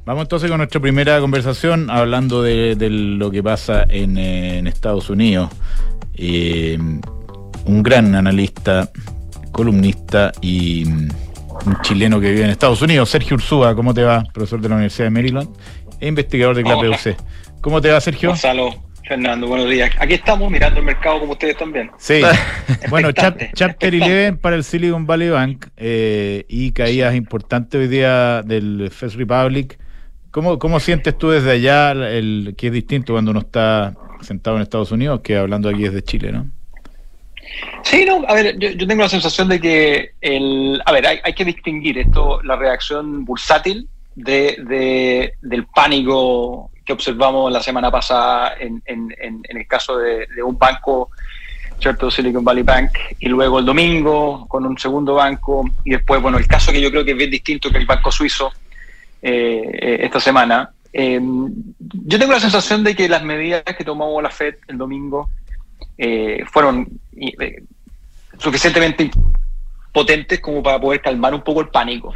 Vamos entonces con nuestra primera conversación hablando de lo que pasa en Estados Unidos. Un gran analista, columnista y un chileno que vive en Estados Unidos, Sergio Urzúa. ¿Cómo te va? Profesor de la Universidad de Maryland e investigador de CLAPEUC. ¿Cómo te va, Sergio? Gonzalo, Fernando, buenos días. Aquí estamos mirando el mercado como ustedes también. Sí. Bueno, Chapter 11 para el Silicon Valley Bank y caídas importantes hoy día del First Republic. ¿Cómo sientes tú desde allá que es distinto cuando uno está sentado en Estados Unidos que hablando aquí desde Chile, ¿no? Sí, no, a ver, yo tengo la sensación de que hay que distinguir esto, la reacción bursátil del pánico que observamos la semana pasada en el caso de un banco, ¿cierto? Silicon Valley Bank, y luego el domingo con un segundo banco, y después, bueno, el caso que yo creo que es bien distinto, que el banco suizo esta semana. Yo tengo la sensación de que las medidas que tomó la Fed el domingo fueron suficientemente potentes como para poder calmar un poco el pánico.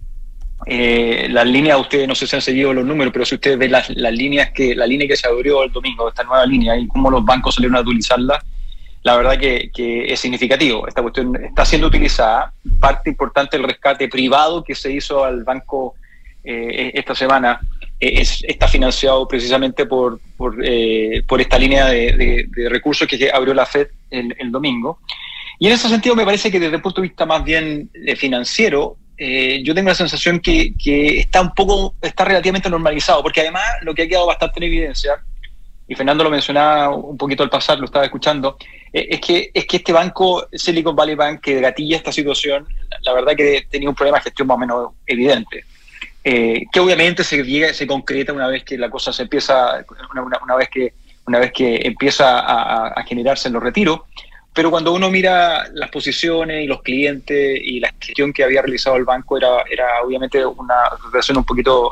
Las líneas, ustedes no sé si han seguido los números, pero si ustedes ven la línea que se abrió el domingo, esta nueva línea, y cómo los bancos salieron a utilizarla, la verdad que es significativo. Esta cuestión está siendo utilizada. Parte importante del rescate privado que se hizo al banco esta semana está financiado precisamente por esta línea de recursos que abrió la Fed el domingo. Y en ese sentido me parece que desde el punto de vista más bien financiero, yo tengo la sensación que está relativamente normalizado, porque además lo que ha quedado bastante en evidencia, y Fernando lo mencionaba un poquito al pasar, lo estaba escuchando, es que este banco, Silicon Valley Bank, que gatilla esta situación, la verdad que tenía un problema de gestión más o menos evidente. Que obviamente se concreta una vez que la cosa se empieza, una vez que empieza a generarse en los retiros. Pero cuando uno mira las posiciones y los clientes y la gestión que había realizado el banco, era obviamente una relación un poquito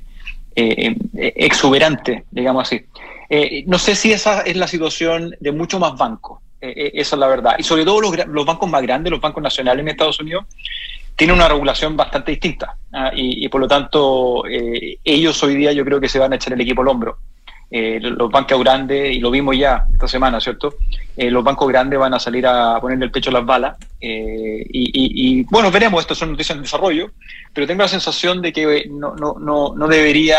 exuberante, digamos así. No sé si esa es la situación de muchos más bancos, esa es la verdad. Y sobre todo los bancos más grandes, los bancos nacionales en Estados Unidos, tienen una regulación bastante distinta, y por lo tanto ellos hoy día yo creo que se van a echar el equipo al hombro. Los bancos grandes, y lo vimos ya esta semana, ¿cierto? Los bancos grandes van a salir a ponerle el pecho a las balas, y bueno, veremos, esto son noticias en desarrollo, pero tengo la sensación de que no debería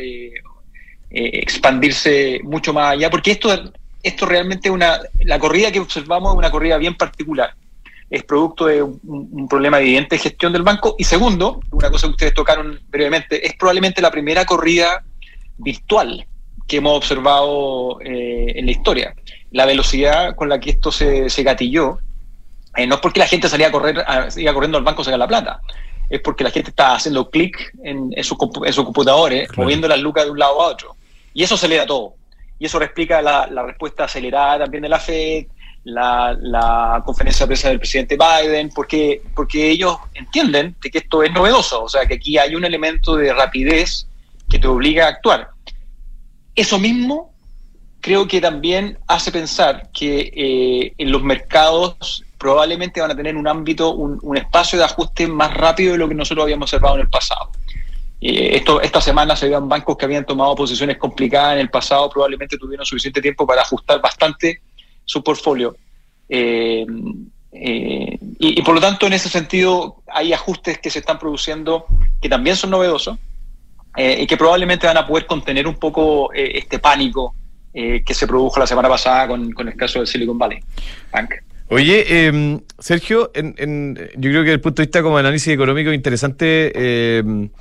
expandirse mucho más allá, porque esto realmente la corrida que observamos es una corrida bien particular. Es producto de un problema evidente de gestión del banco. Y segundo, una cosa que ustedes tocaron brevemente, es probablemente la primera corrida virtual que hemos observado en la historia. La velocidad con la que esto se gatilló, no es porque la gente siga corriendo al banco a sacar la plata, es porque la gente está haciendo clic en sus computadores, claro, moviendo las lucas de un lado a otro. Y eso acelera todo. Y eso explica la respuesta acelerada también de la Fed, la conferencia de prensa del presidente Biden, porque ellos entienden de que esto es novedoso, o sea que aquí hay un elemento de rapidez que te obliga a actuar. Eso mismo creo que también hace pensar que en los mercados probablemente van a tener un ámbito, un espacio de ajuste más rápido de lo que nosotros habíamos observado en el pasado. Esta semana se veían bancos que habían tomado posiciones complicadas en el pasado, probablemente tuvieron suficiente tiempo para ajustar bastante su portfolio. Y por lo tanto, en ese sentido, hay ajustes que se están produciendo que también son novedosos, y que probablemente van a poder contener un poco este pánico que se produjo la semana pasada con el caso del Silicon Valley Bank. Oye, Sergio, yo creo que desde el punto de vista como análisis económico es interesante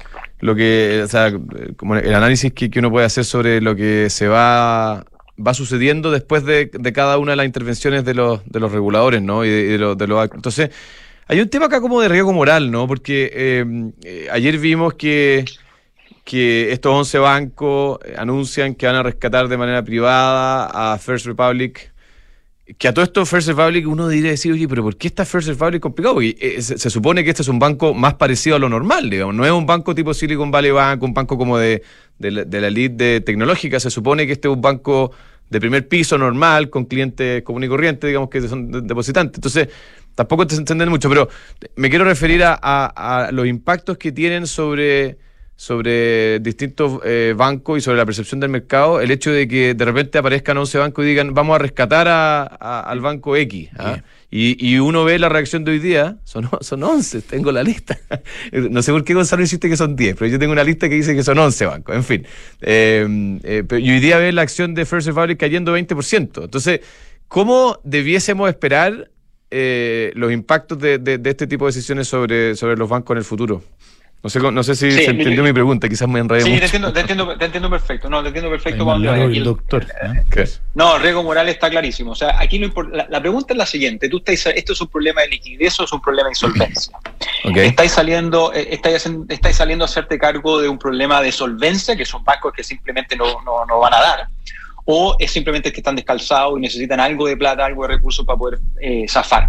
como el análisis que uno puede hacer sobre lo que se va sucediendo después de cada una de las intervenciones de los reguladores, ¿no? Y de los entonces, hay un tema acá como de riesgo moral, ¿no? Porque ayer vimos que estos 11 bancos anuncian que van a rescatar de manera privada a First Republic, que a todo esto First Republic uno diría decir, oye, pero ¿por qué está First Republic complicado? Porque se supone que este es un banco más parecido a lo normal, digamos, no es un banco tipo Silicon Valley Bank, un banco como de la elite tecnológica. Se supone que este es un banco de primer piso normal, con clientes común y corriente, digamos, que son depositantes. Entonces, tampoco te entienden mucho, pero me quiero referir a los impactos que tienen sobre sobre distintos bancos y sobre la percepción del mercado, el hecho de que de repente aparezcan 11 bancos y digan vamos a rescatar al banco X. Y uno ve la reacción de hoy día, son 11, tengo la lista. No sé por qué Gonzalo insiste que son 10, pero yo tengo una lista que dice que son 11 bancos, en fin. Y hoy día ve la acción de First Republic cayendo 20%. Entonces, ¿cómo debiésemos esperar los impactos de este tipo de decisiones sobre los bancos en el futuro? No sé si se entendió mi pregunta, quizás me enredé mucho. Sí, te entiendo perfecto. No, te entiendo perfecto. El doctor. No, riesgo moral está clarísimo. O sea, aquí la pregunta es la siguiente. Esto es un problema de liquidez o es un problema de insolvencia. Okay. Estáis saliendo a hacerte cargo de un problema de solvencia, que son bancos que simplemente no van a dar, o es simplemente que están descalzados y necesitan algo de plata, algo de recursos para poder zafar.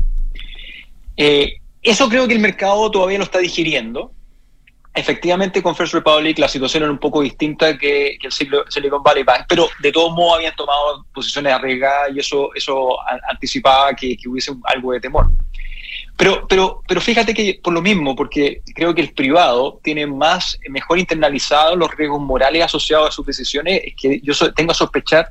Eso creo que el mercado todavía lo está digiriendo. Efectivamente, con First Republic la situación era un poco distinta que el Silicon Valley Bank, pero de todos modos habían tomado posiciones arriesgadas y eso anticipaba que hubiese algo de temor. Pero fíjate que por lo mismo, porque creo que el privado tiene mejor internalizados los riesgos morales asociados a sus decisiones, es que yo tengo a sospechar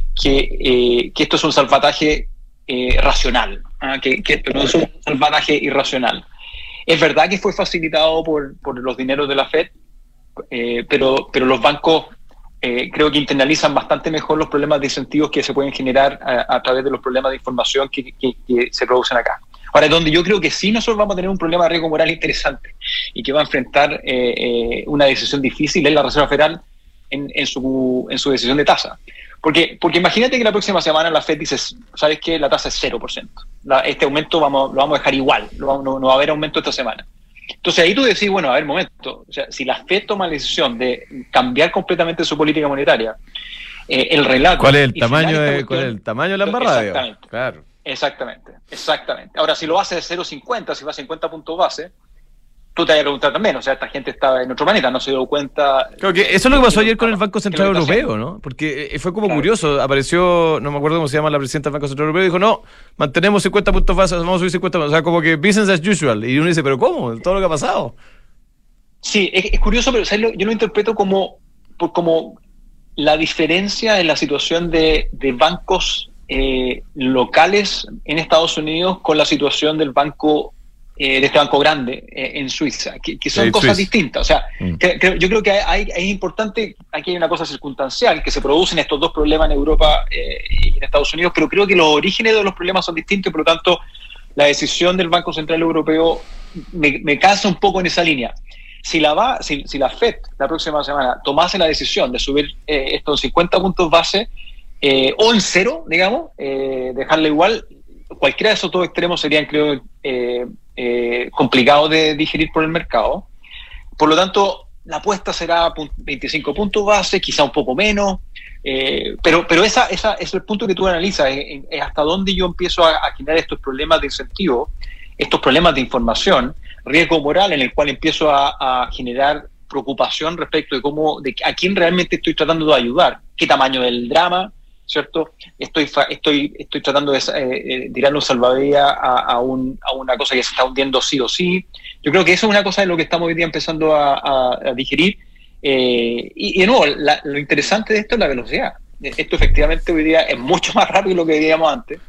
que esto es un salvataje racional, que esto no es un salvataje irracional. Es verdad que fue facilitado por los dineros de la Fed, pero los bancos creo que internalizan bastante mejor los problemas de incentivos que se pueden generar a través de los problemas de información que se producen acá. Ahora, donde yo creo que sí nosotros vamos a tener un problema de riesgo moral interesante y que va a enfrentar una decisión difícil es la Reserva Federal en su decisión de tasa. Porque imagínate que la próxima semana la Fed dice, ¿sabes qué? La tasa es 0%. Este aumento lo vamos a dejar igual, no va a haber aumento esta semana. Entonces ahí tú decís, bueno, a ver, momento, o sea, si la Fed toma la decisión de cambiar completamente su política monetaria, el relato... ¿Cuál es el tamaño de la embarrada? Exactamente. Claro. Exactamente. Ahora, si lo hace de 0,50, si va a 50 puntos base, tú te vas a preguntar también, o sea, esta gente estaba en otro planeta, no se dio cuenta. Creo que eso es lo que pasó ayer con el Banco Central Europeo, ¿no? Porque fue como curioso, apareció, no me acuerdo cómo se llama la presidenta del Banco Central Europeo, y dijo, no, mantenemos 50 puntos base, vamos a subir 50 puntos, o sea, como que business as usual, y uno dice, ¿pero cómo? Todo lo que ha pasado. Sí, es curioso, pero ¿sabes? Yo lo interpreto como la diferencia en la situación de bancos locales en Estados Unidos con la situación del banco de este banco grande en Suiza, que son cosas distintas. O sea, yo creo que es importante, aquí hay una cosa circunstancial, que se producen estos dos problemas en Europa y en Estados Unidos, pero creo que los orígenes de los problemas son distintos y por lo tanto la decisión del Banco Central Europeo me casa un poco en esa línea. Si la Fed la próxima semana tomase la decisión de subir estos 50 puntos base o en cero, digamos, dejarle igual, cualquiera de esos dos extremos serían, creo, complicados de digerir por el mercado. Por lo tanto, la apuesta será 25 puntos base, quizá un poco menos, pero ese es el punto que tú analizas, es hasta dónde yo empiezo a generar estos problemas de incentivo, estos problemas de información, riesgo moral en el cual empiezo a generar preocupación respecto de a quién realmente estoy tratando de ayudar, qué tamaño del drama, ¿cierto? Estoy tratando de tirarle un salvavidas a una cosa que se está hundiendo sí o sí. Yo creo que eso es una cosa de lo que estamos hoy día empezando a digerir. Y de nuevo, lo interesante de esto es la velocidad. Esto efectivamente hoy día es mucho más rápido de lo que veíamos antes.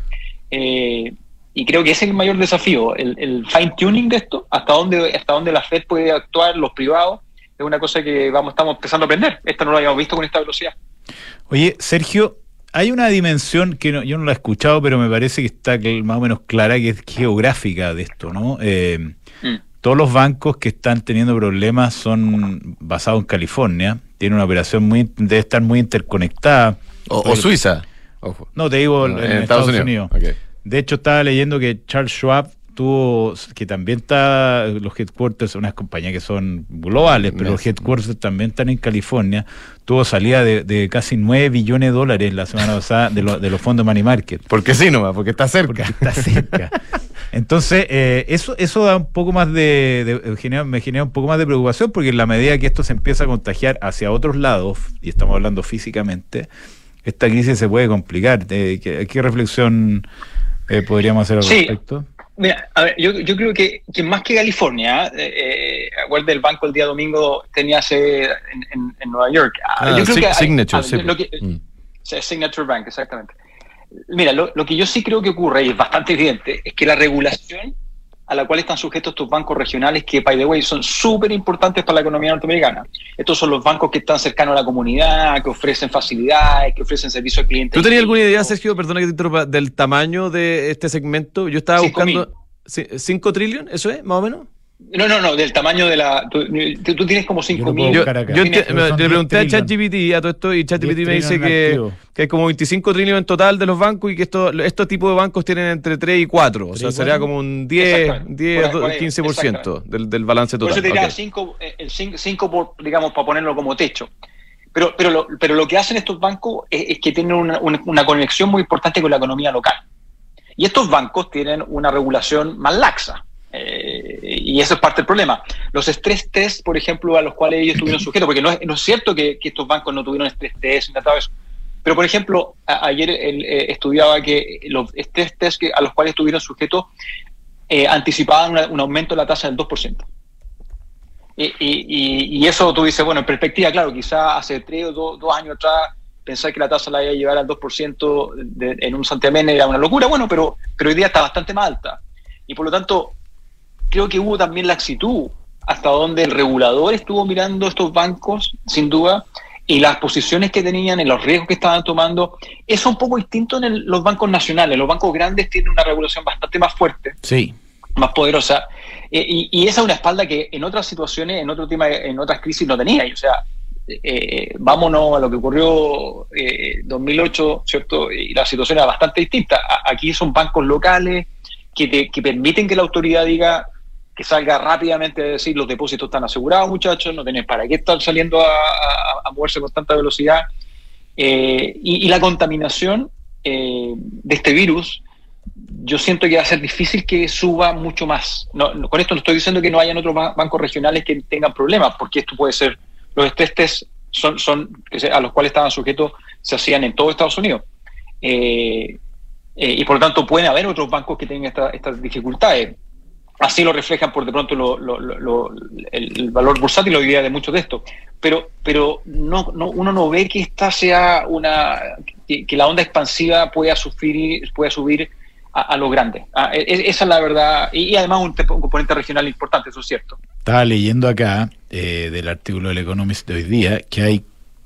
Y creo que ese es el mayor desafío, el fine-tuning de esto, hasta dónde la Fed puede actuar, los privados, es una cosa que estamos empezando a aprender. Esto no lo habíamos visto con esta velocidad. Oye, Sergio, hay una dimensión que yo no la he escuchado, pero me parece que está más o menos clara, que es geográfica de esto, ¿no? Todos los bancos que están teniendo problemas son basados en California, tienen una operación debe estar muy interconectada. O Suiza, ojo. No, te digo en Estados Unidos. Okay. De hecho, estaba leyendo que Charles Schwab que también los headquarters, unas compañías que son globales, pero los headquarters también están en California, tuvo salida de casi $9 billones la semana pasada de los fondos Money Market. ¿Por qué sí nomás? Porque está cerca. Porque está cerca. Entonces, eso da un poco más me genera un poco más de preocupación, porque en la medida que esto se empieza a contagiar hacia otros lados, y estamos hablando físicamente, esta crisis se puede complicar. ¿Qué reflexión podríamos hacer al respecto? Mira, a ver, yo creo que más que California, acuérdate, el banco el día domingo tenía sede en Nueva York. Yo creo que Signature, Signature Bank, exactamente. Mira, lo que yo sí creo que ocurre, y es bastante evidente, es que la regulación a la cual están sujetos estos bancos regionales, que, by the way, son súper importantes para la economía norteamericana. Estos son los bancos que están cercanos a la comunidad, que ofrecen facilidades, que ofrecen servicios al cliente. ¿Tú tenías alguna idea, Sergio, perdona que te interrumpa, del tamaño de este segmento? Yo estaba buscando... ¿5 trillones? ¿Eso es, más o menos? No, del tamaño de la... Tú tienes como 5.000... Yo le pregunté a ChatGPT a todo esto y ChatGPT me dice que hay como 25 trillones en total de los bancos y que estos tipos de bancos tienen entre 3 y 4. O sea, sería como un 15% del balance total. Por eso te diría 5 por, digamos, para ponerlo como techo. Pero lo que hacen estos bancos es que tienen una conexión muy importante con la economía local. Y estos bancos tienen una regulación más laxa. Y eso es parte del problema. Los stress test, por ejemplo, a los cuales ellos estuvieron sujetos, porque no es cierto que estos bancos no tuvieron stress test, ni nada de eso. Pero, por ejemplo, ayer estudiaba que los stress test a los cuales estuvieron sujetos anticipaban un aumento de la tasa del 2%. Y eso tú dices, bueno, en perspectiva, claro, quizás hace 3 o 2 años atrás pensar que la tasa la iba a llevar al 2% en un santiamén era una locura, bueno, pero hoy día está bastante más alta. Y por lo tanto, creo que hubo también laxitud hasta donde el regulador estuvo mirando estos bancos, sin duda, y las posiciones que tenían, en los riesgos que estaban tomando. Eso es un poco distinto en los bancos nacionales. Los bancos grandes tienen una regulación bastante más fuerte, sí, más poderosa, y esa es una espalda que en otras situaciones, en otras crisis no tenía. O sea, vámonos a lo que ocurrió 2008, ¿cierto? Y la situación era bastante distinta. Aquí son bancos locales que permiten que la autoridad diga, que salga rápidamente a decir los depósitos están asegurados, muchachos, no tenés para qué estar saliendo a moverse con tanta velocidad. Y la contaminación de este virus, yo siento que va a ser difícil que suba mucho más. Con esto no estoy diciendo que no hayan otros bancos regionales que tengan problemas, porque esto puede ser... Los stress test a los cuales estaban sujetos se hacían en todo Estados Unidos. Y por lo tanto pueden haber otros bancos que tengan estas dificultades. Así lo reflejan por de pronto el valor bursátil hoy día de muchos de estos. Pero uno no ve que esta sea que la onda expansiva pueda subir a los grandes. Esa es la verdad. Y además un componente regional importante, eso es cierto. Estaba leyendo acá del artículo del Economist de hoy día que hay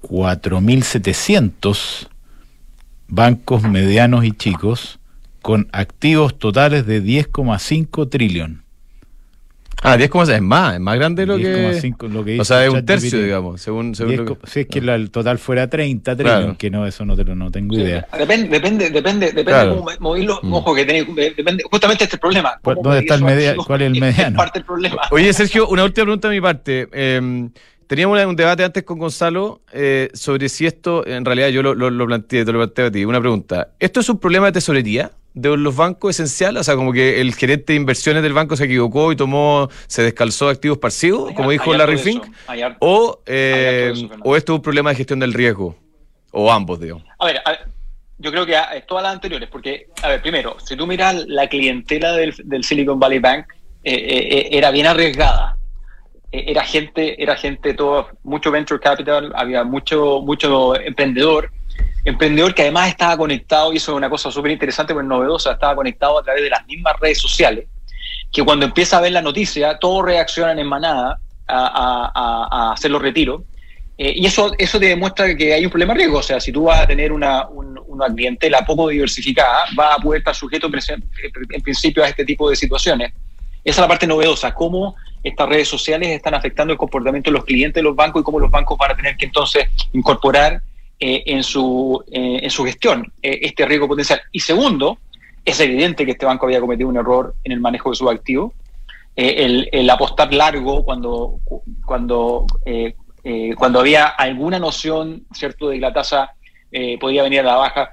4.700 bancos medianos y chicos con activos totales de 10,5 trillones. 10,6 es más grande lo 10,5 lo que dice. O sea, es un tercio, digamos, según lo que... Si es que el total fuera 30 trillones, claro. Que no, eso no tengo idea. Depende claro. cómo moverlo. Ojo, que depende, justamente este es el problema. ¿Dónde está el mediano? ¿Cuál es el mediano? Es parte del problema. Oye, Sergio, una última pregunta de mi parte. Teníamos un debate antes con Gonzalo sobre si esto, en realidad yo lo planteé, te lo planteo a ti. Una pregunta. ¿Esto es un problema de tesorería de los bancos esencial? O sea, como que el gerente de inversiones del banco se equivocó y se descalzó activos pasivos, como dijo Larry Fink, o esto es un problema de gestión del riesgo, o ambos, digamos. A ver, yo creo que todas las anteriores, porque, a ver, primero, si tú miras la clientela del Silicon Valley Bank, era bien arriesgada. Era gente todo, mucho venture capital, había mucho emprendedor que además estaba conectado, y eso es una cosa súper interesante, pero novedosa, estaba conectado a través de las mismas redes sociales, que cuando empieza a ver la noticia, todos reaccionan en manada a hacer los retiros, y eso te demuestra que hay un problema de riesgo. O sea, si tú vas a tener una clientela poco diversificada, vas a poder estar sujeto en principio a este tipo de situaciones. Esa es la parte novedosa, cómo estas redes sociales están afectando el comportamiento de los clientes de los bancos y cómo los bancos van a tener que entonces incorporar en su gestión este riesgo potencial. Y segundo, es evidente que este banco había cometido un error en el manejo de sus activos. El apostar largo cuando había alguna noción, ¿cierto?, de que la tasa podía venir a la baja,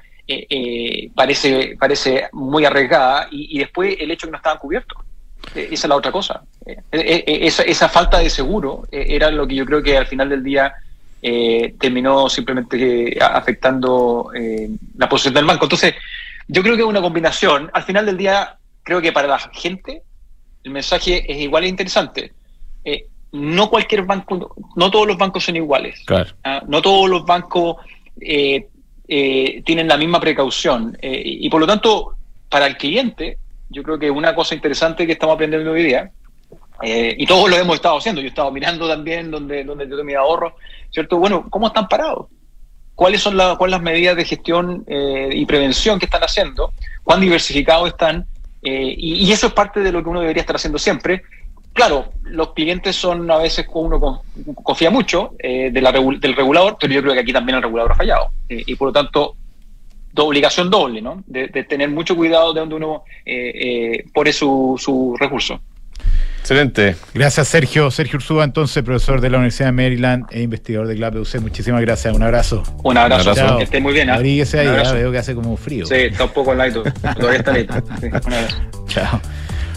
parece muy arriesgada. Y después el hecho de que no estaban cubiertos. Esa es la otra cosa. Esa falta de seguro era lo que yo creo que al final del día terminó simplemente afectando la posición del banco. Entonces, yo creo que es una combinación. Al final del día, creo que para la gente el mensaje es igual e interesante. No cualquier banco, no todos los bancos son iguales. Claro. No todos los bancos tienen la misma precaución. Y por lo tanto, para el cliente, yo creo que una cosa interesante que estamos aprendiendo hoy día, y todos lo hemos estado haciendo, yo he estado mirando también donde yo tengo mi ahorro, ¿cierto? Bueno, ¿cómo están parados? ¿Cuáles son las medidas de gestión y prevención que están haciendo? ¿Cuán diversificados están? Y eso es parte de lo que uno debería estar haciendo siempre. Claro, los clientes son a veces uno confía mucho del regulador, pero yo creo que aquí también el regulador ha fallado. Y por lo tanto, obligación doble, ¿no? De tener mucho cuidado de donde uno pone su recurso. Excelente. Gracias, Sergio. Sergio Urzúa, entonces, profesor de la Universidad de Maryland e investigador de CLAP-UC. Muchísimas gracias. Un abrazo. Un abrazo. Chao. Que esté muy bien. Abríguese ahí, veo que hace como frío. Sí, está un poco light. Todavía está light. Sí, un abrazo. Chao.